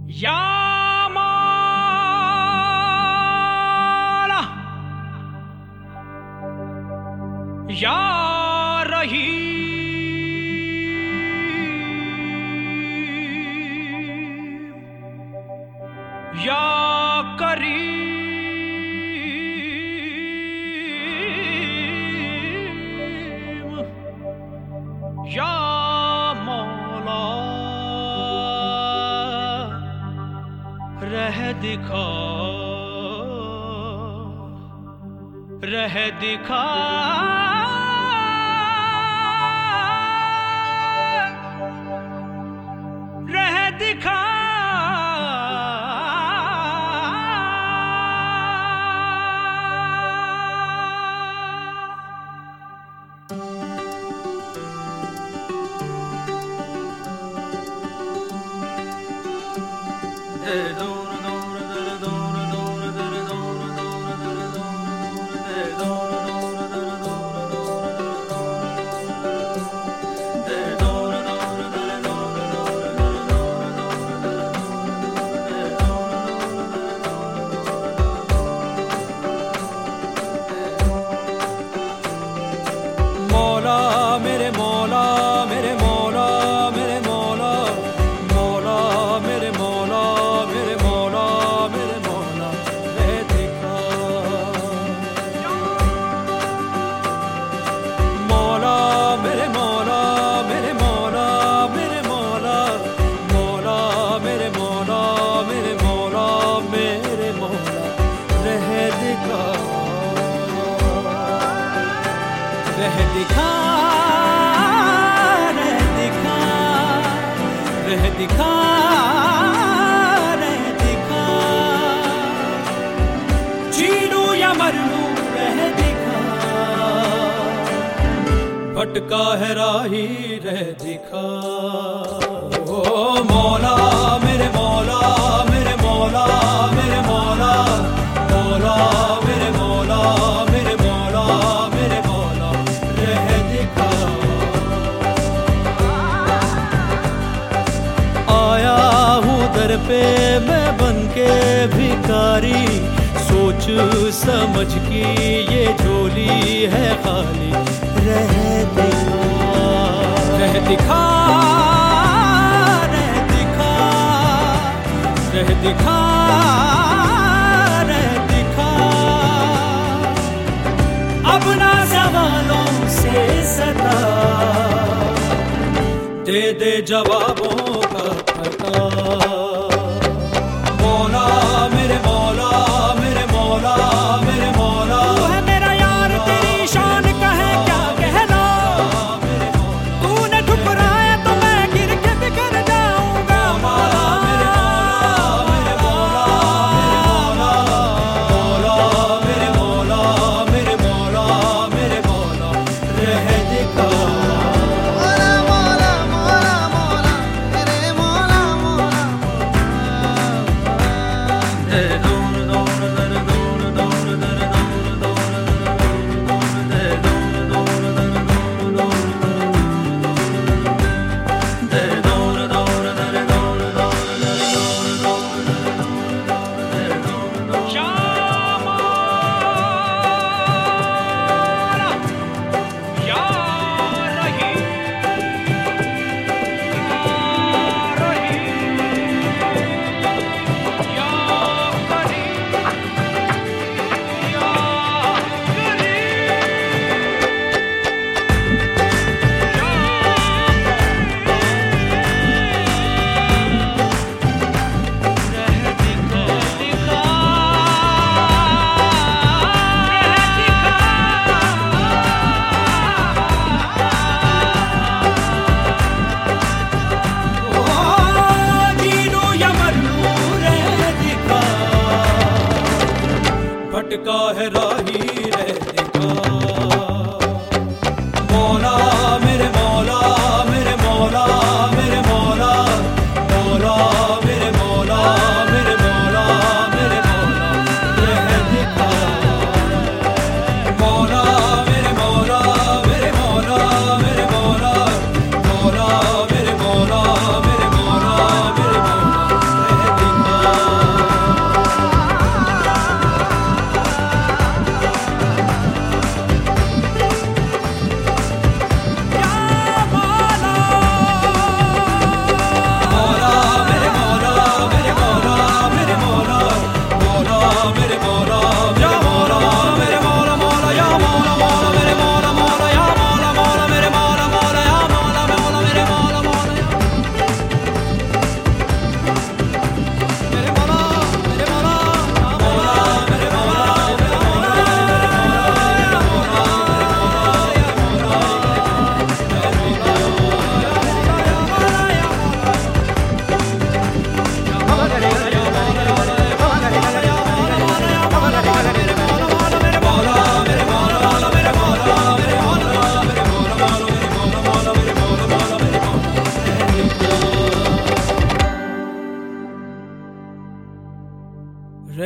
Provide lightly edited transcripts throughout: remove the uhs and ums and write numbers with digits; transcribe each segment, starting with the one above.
या मौला या रहीम या करीम या मौला रह दिखा रह दिखा रह दिखा रह दिखा रह दिखा रह दिखा रह दिखा जीलू या मर लूं रह दिखा भटका है राही रह दिखा ओ मौला मेरे मौला मेरे मौला मेरे मौला मौला मेरे मौला मेरे मौला मेरे मौला रह दिखा आया हूँ दर पे मैं बनके भिखारी सोच समझ की ये झोली है खाली रह दिखा रह दिखा रह दिखा रह दिखा रह दिखा अपना सवालों से सता दे दे जवाबों का पता मौला मेरे मौला मेरे मौला मेरे मौला तू है मेरा यार तेरी शान का है क्या कहना तूने ठुकराया तो मैं गिर के बिखर जाऊंगा मौला मेरे मौला मेरे मौला मेरे मौला मेरे मौला रह दिखा मौला मौला मौला मौला मेरे मौला मौला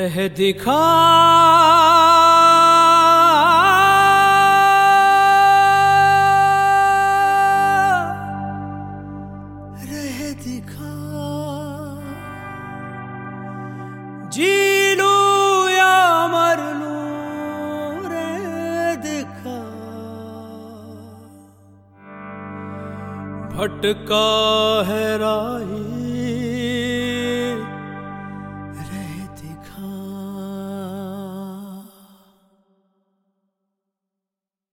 रह दिखा रह दिखा जी लूं या मर लूं रह दिखा भटका है राही